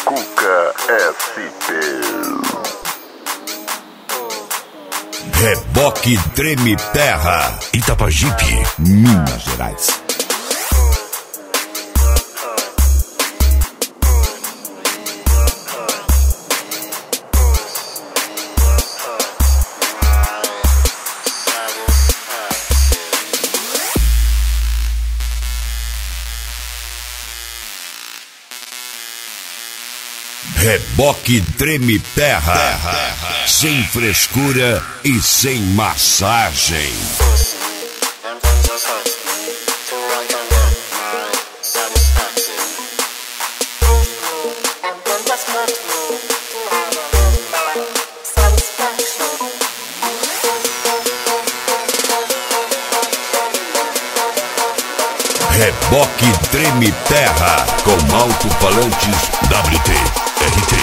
Cuca SP. Reboque Treme Terra, Itapajipe, Minas Gerais. Reboque Treme Terra, sem frescura e sem massagem. Reboque Treme Terra, com alto-falantes WT-RT.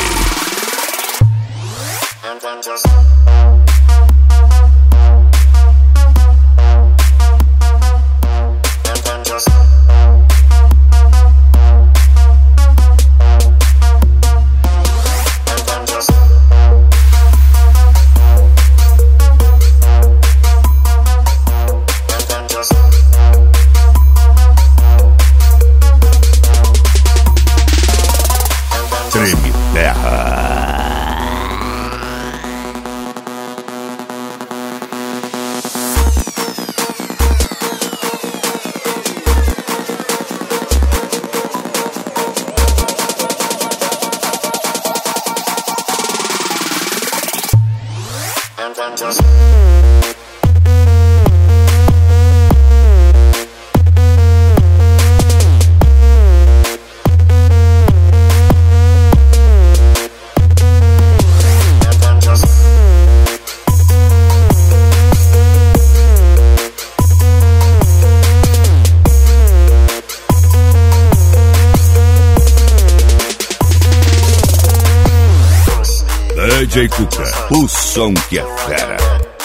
Treme Terra. DJ Cuca, o som que é fera.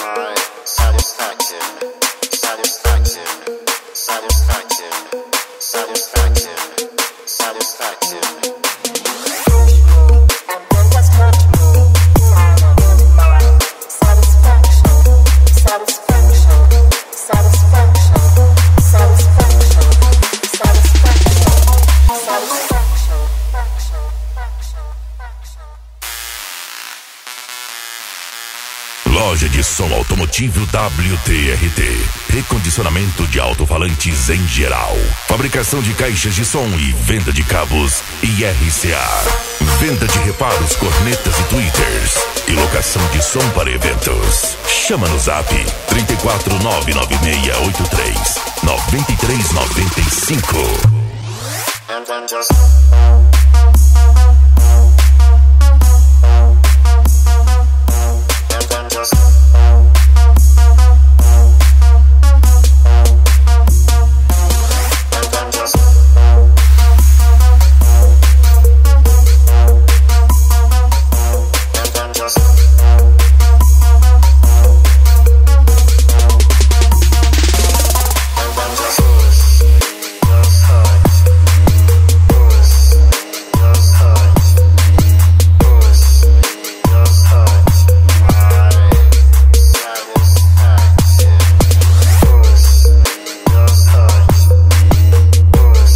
Loja de som automotivo WT-RT. Recondicionamento de alto-falantes em geral. Fabricação de caixas de som e venda de cabos IRCA. Venda de reparos, cornetas e tweeters. E locação de som para eventos. Chama no zap 34996839395.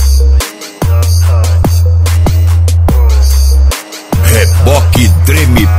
Reboque Treme